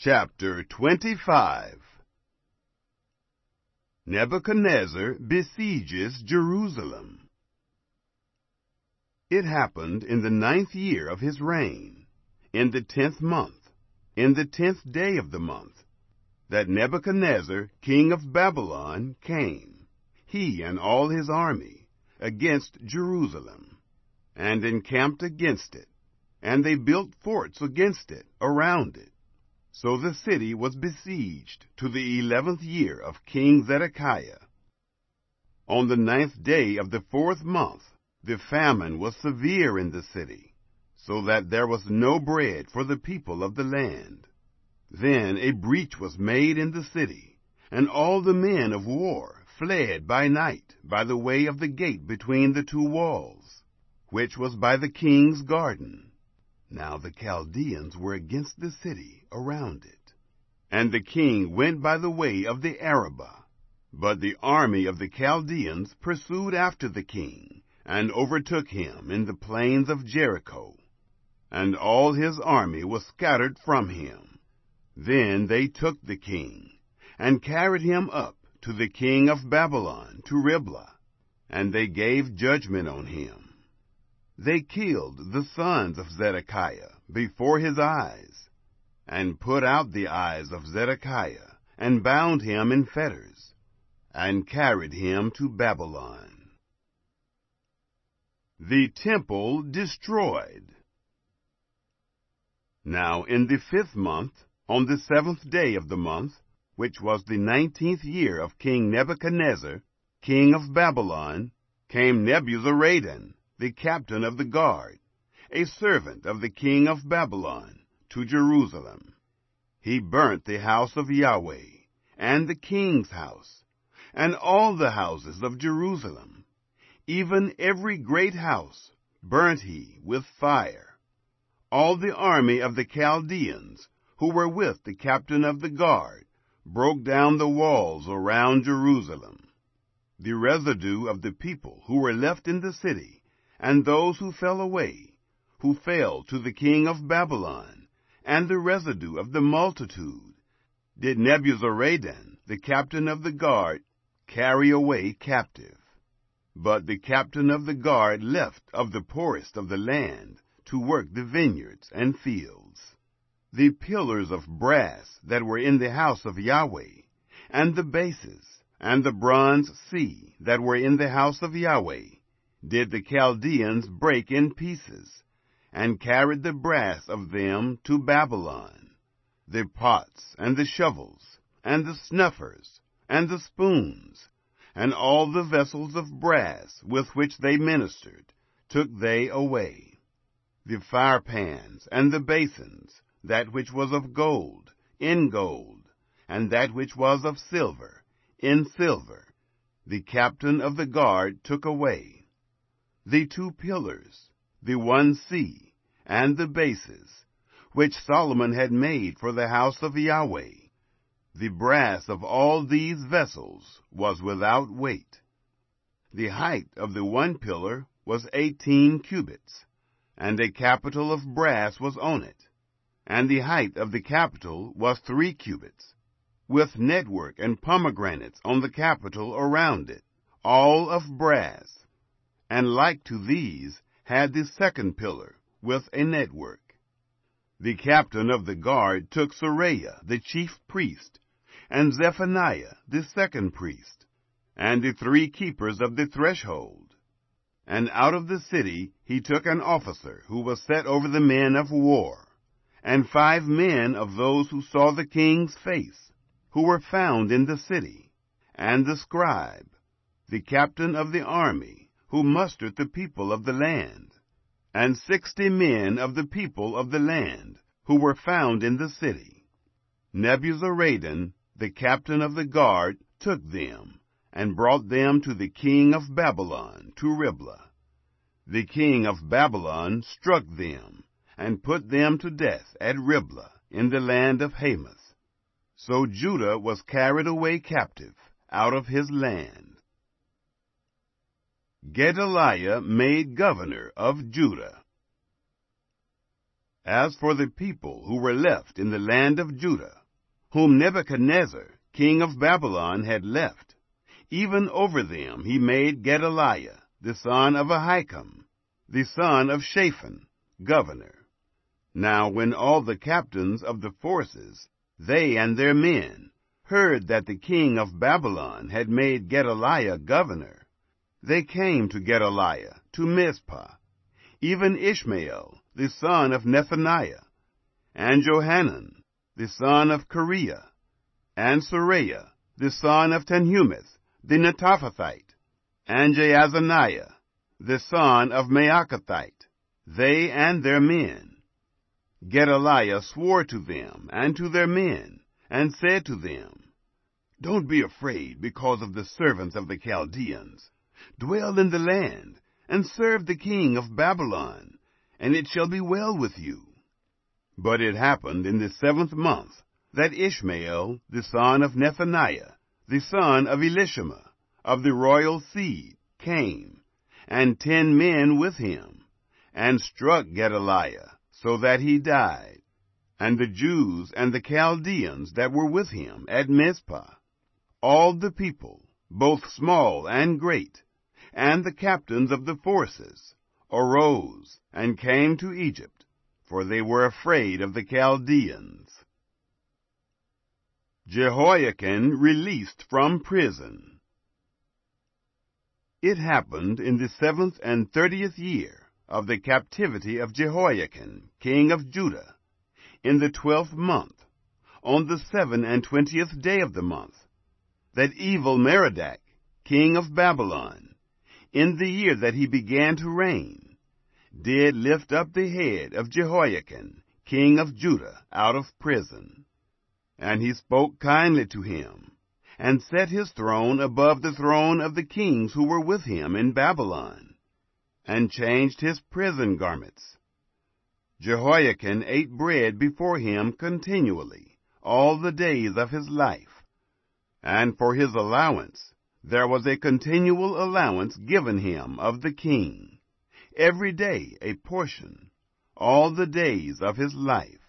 Chapter 25. Nebuchadnezzar besieges Jerusalem. It happened in the 9th year of his reign, in the 10th month, in the 10th day of the month, that Nebuchadnezzar, king of Babylon, came, he and all his army, against Jerusalem, and encamped against it, and they built forts against it, around it. So the city was besieged to the 11th year of King Zedekiah. On the 9th day of the 4th month, the famine was severe in the city, so that there was no bread for the people of the land. Then a breach was made in the city, and all the men of war fled by night by the way of the gate between the two walls, which was by the king's garden. Now the Chaldeans were against the city around it. And the king went by the way of the Arabah. But the army of the Chaldeans pursued after the king, and overtook him in the plains of Jericho. And all his army was scattered from him. Then they took the king, and carried him up to the king of Babylon, to Riblah, and they gave judgment on him. They killed the sons of Zedekiah before his eyes, and put out the eyes of Zedekiah, and bound him in fetters, and carried him to Babylon. The temple destroyed. Now in the 5th month, on the 7th day of the month, which was the 19th year of King Nebuchadnezzar, king of Babylon, came Nebuzaradan, the captain of the guard, a servant of the king of Babylon, to Jerusalem. He burnt the house of Yahweh, and the king's house, and all the houses of Jerusalem. Even every great house burnt he with fire. All the army of the Chaldeans, who were with the captain of the guard, broke down the walls around Jerusalem. The residue of the people who were left in the city, and those who fell away, who fell to the king of Babylon, and the residue of the multitude, did Nebuzaradan, the captain of the guard, carry away captive. But the captain of the guard left of the poorest of the land to work the vineyards and fields. The pillars of brass that were in the house of Yahweh, and the bases, and the bronze sea that were in the house of Yahweh, did the Chaldeans break in pieces, and carried the brass of them to Babylon, the pots and the shovels, and the snuffers, and the spoons, and all the vessels of brass with which they ministered, took they away. The firepans and the basins, that which was of gold, in gold, and that which was of silver, in silver, the captain of the guard took away. The 2 pillars, the 1 sea, and the bases, which Solomon had made for the house of Yahweh, the brass of all these vessels was without weight. The height of the 1 pillar was 18 cubits, and a capital of brass was on it, and the height of the capital was 3 cubits, with network and pomegranates on the capital around it, all of brass. And like to these had the 2nd pillar, with a network. The captain of the guard took Seraiah, the chief priest, and Zephaniah, the 2nd priest, and the 3 keepers of the threshold. And out of the city he took an officer who was set over the men of war, and 5 men of those who saw the king's face, who were found in the city, and the scribe, the captain of the army, who mustered the people of the land, and 60 men of the people of the land, who were found in the city. Nebuzaradan, the captain of the guard, took them, and brought them to the king of Babylon, to Riblah. The king of Babylon struck them, and put them to death at Riblah, in the land of Hamath. So Judah was carried away captive out of his land. Gedaliah made governor of Judah. As for the people who were left in the land of Judah, whom Nebuchadnezzar, king of Babylon, had left, even over them he made Gedaliah, the son of Ahikam, the son of Shaphan, governor. Now when all the captains of the forces, they and their men, heard that the king of Babylon had made Gedaliah governor, they came to Gedaliah to Mizpah, even Ishmael, the son of Nethaniah, and Johanan, the son of Kareah, and Seraiah, the son of Tanhumeth, the Netophathite, and Jaazaniah, the son of Maachathite, they and their men. Gedaliah swore to them and to their men, and said to them, Don't be afraid because of the servants of the Chaldeans. Dwell in the land, and serve the king of Babylon, and it shall be well with you. But it happened in the 7th month that Ishmael, the son of Nethaniah, the son of Elishama, of the royal seed, came, and 10 men with him, and struck Gedaliah, so that he died, and the Jews and the Chaldeans that were with him at Mizpah. All the people, both small and great, and the captains of the forces, arose and came to Egypt, for they were afraid of the Chaldeans. Jehoiachin released from prison. It happened in the 7th and 30th year of the captivity of Jehoiachin, king of Judah, in the 12th month, on the 27th day of the month, that Evil-Merodach, king of Babylon, in the year that he began to reign, did lift up the head of Jehoiachin, king of Judah, out of prison. And he spoke kindly to him, and set his throne above the throne of the kings who were with him in Babylon, and changed his prison garments. Jehoiachin ate bread before him continually, all the days of his life, and for his allowance there was a continual allowance given him of the king, every day a portion, all the days of his life.